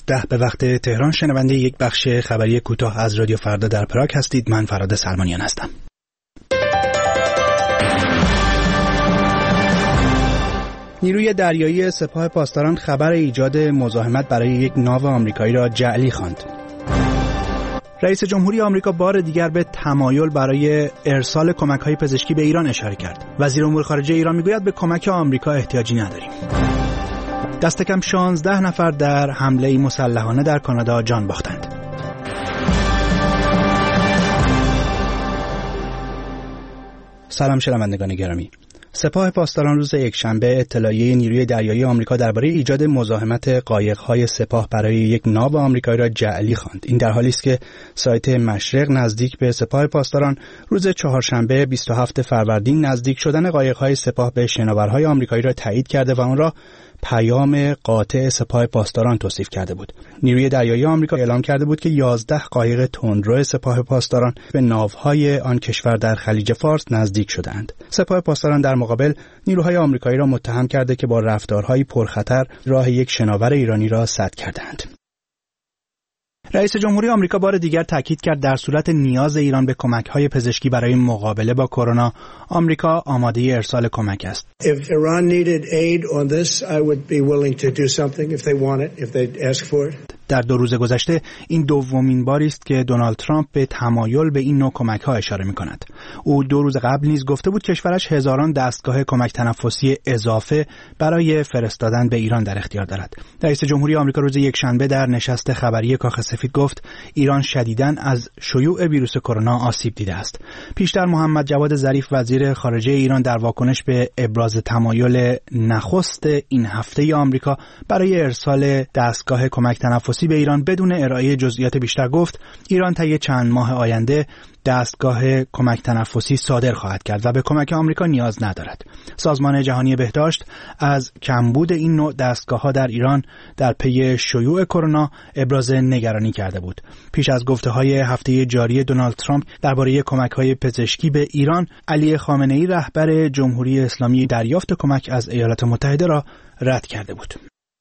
10 به وقت تهران. شنونده یک بخش خبری کوتاه از رادیو فردا در پراگ هستید. من فراد سلمانیان هستم. نیروی دریایی سپاه پاسداران خبر ایجاد مزاحمت برای یک ناو آمریکایی را جعلی خواند. رئیس جمهوری آمریکا بار دیگر به تمایل برای ارسال کمک‌های پزشکی به ایران اشاره کرد. وزیر امور خارجه ایران میگوید به کمک آمریکا احتیاجی نداریم. دست کم 16 نفر در حمله مسلحانه در کانادا جان باختند. سلام شنوندگان گرامی. سپاه پاسداران روز یکشنبه اطلاعیه نیروی دریایی آمریکا درباره ایجاد مزاحمت قایق‌های سپاه برای یک ناو آمریکایی را جعلی خواند. این در حالی است که سایت مشرق نزدیک به سپاه پاسداران روز چهارشنبه 27 فروردین نزدیک شدن قایق‌های سپاه به شناورهای آمریکایی را تایید کرده و آن را پیام قاطع سپاه پاسداران توصیف کرده بود. نیروی دریایی آمریکا اعلام کرده بود که 11 قایق تندرو سپاه پاسداران به ناوهای آن کشور در خلیج فارس نزدیک شدند. سپاه پاسداران در مقابل نیروهای آمریکایی را متهم کرده که با رفتارهای پرخطر راه یک شناور ایرانی را سد کردند. رئیس جمهوری آمریکا بار دیگر تاکید کرد در صورت نیاز ایران به کمک‌های پزشکی برای مقابله با کرونا، آمریکا آماده ارسال کمک است. If Iran needed aid on this, I would be willing to do something if they want it, if they ask for it. در 2 روز گذشته این دومین باری است که دونالد ترامپ به تمایل به این نوع کمک‌ها اشاره می‌کند. او 2 روز قبل نیز گفته بود کشورش هزاران دستگاه کمک تنفسی اضافه برای فرستادن به ایران در اختیار دارد. رئیس جمهوری آمریکا روز یکشنبه در نشست خبری کاخ سفید گفت ایران شدیداً از شیوع ویروس کرونا آسیب دیده است. پیشتر محمد جواد ظریف وزیر خارجه ایران در واکنش به ابراز تمایل نخست این هفته آمریکا برای ارسال دستگاه کمک تنفسی به ایران بدون ارائه جزئیات بیشتر گفت ایران طی چند ماه آینده دستگاه کمک تنفسی صادر خواهد کرد و به کمک آمریکا نیاز ندارد. سازمان جهانی بهداشت از کمبود این نوع دستگاه‌ها در ایران در پی شیوع کرونا ابراز نگرانی کرده بود. پیش از گفته‌های هفته جاری دونالد ترامپ درباره کمک‌های پزشکی به ایران، علی خامنه‌ای رهبر جمهوری اسلامی دریافت کمک از ایالات متحده را رد کرده بود.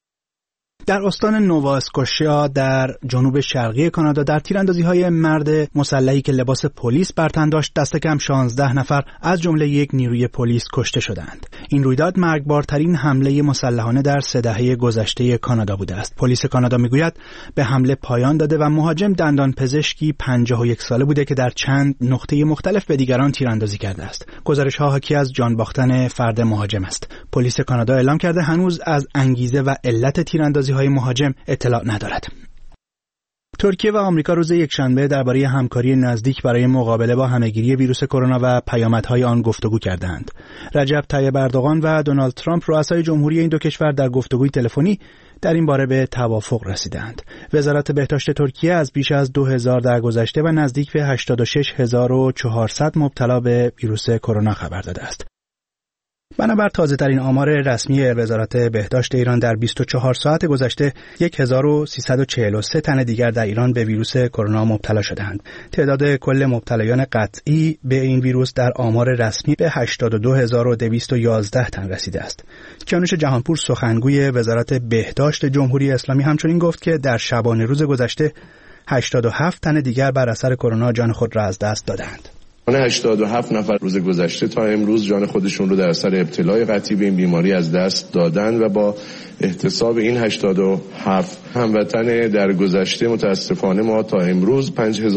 در استان نووا اسکوشیا در جنوب شرقی کانادا در تیراندازی‌های مرد مسلحی که لباس پلیس بر تن داشت دست کم 16 نفر از جمله یک نیروی پلیس کشته شدند. این رویداد مرگبارترین حمله مسلحانه در 3 دهه گذشته کانادا بوده است. پلیس کانادا میگوید به حمله پایان داده و مهاجم دندانپزشکی 51 ساله بوده که در چند نقطه مختلف به دیگران تیراندازی کرده است. گزارش‌ها حاکی از جان باختن فرد مهاجم است. پلیس کانادا اعلام کرده هنوز از انگیزه و علت تیراندازی های مهاجم اطلاع ندارد. ترکیه و آمریکا روز یکشنبه درباره همکاری نزدیک برای مقابله با همهگیری ویروس کرونا و پیامدهای آن گفتگو کردند. رجب طیب اردوغان و دونالد ترامپ رؤسای جمهوری این 2 کشور در گفتگوی تلفنی در این باره به توافق رسیدند. وزارت بهداشت ترکیه از بیش از 2000 در گذشته و نزدیک به 86400 مبتلا به ویروس کرونا خبر داده است. بنابر تازه‌ترین آمار رسمی وزارت بهداشت ایران در 24 ساعت گذشته 1343 تن دیگر در ایران به ویروس کرونا مبتلا شدند. تعداد کل مبتلایان قطعی به این ویروس در آمار رسمی به 82211 تن رسیده است. کیانوش جهانپور سخنگوی وزارت بهداشت جمهوری اسلامی همچنین گفت که در شبانه روز گذشته 87 تن دیگر بر اثر کرونا جان خود را از دست دادند. 87 نفر روز گذشته تا امروز جان خودشون رو در اثر ابتلای قطعی به این بیماری از دست دادند و با احتساب این 87 هموطن در گذشته متاسفانه ما تا امروز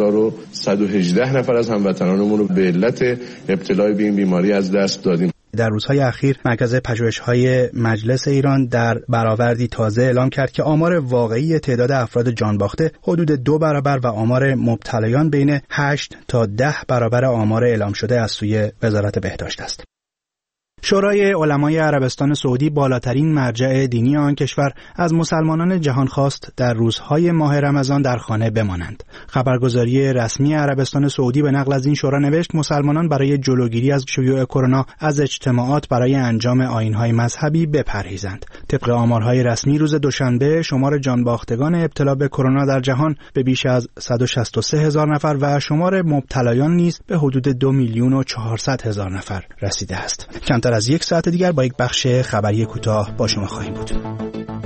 5118 نفر از هموطنانمون رو به علت ابتلای به این بیماری از دست دادیم. در روزهای اخیر مرکز پژوهش‌های مجلس ایران در برآوردی تازه اعلام کرد که آمار واقعی تعداد افراد جان باخته حدود 2 برابر و آمار مبتلایان بین 8 تا 10 برابر آمار اعلام شده از سوی وزارت بهداشت است. شورای علمای عربستان سعودی بالاترین مرجع دینی آن کشور از مسلمانان جهان خواست در روزهای ماه رمضان در خانه بمانند. خبرگزاری رسمی عربستان سعودی به نقل از این شورا نوشت مسلمانان برای جلوگیری از شیوع کرونا از اجتماعات برای انجام آیین‌های مذهبی بپرهیزند. طبق آمارهای رسمی روز دوشنبه شمار جانباختگان ابتلا به کرونا در جهان به بیش از 163,000 نفر و شمار مبتلایان نیز به حدود 2,400,000 نفر رسیده است. کمتر از 1 ساعت دیگر با یک بخش خبری کوتاه با شما خواهیم بود.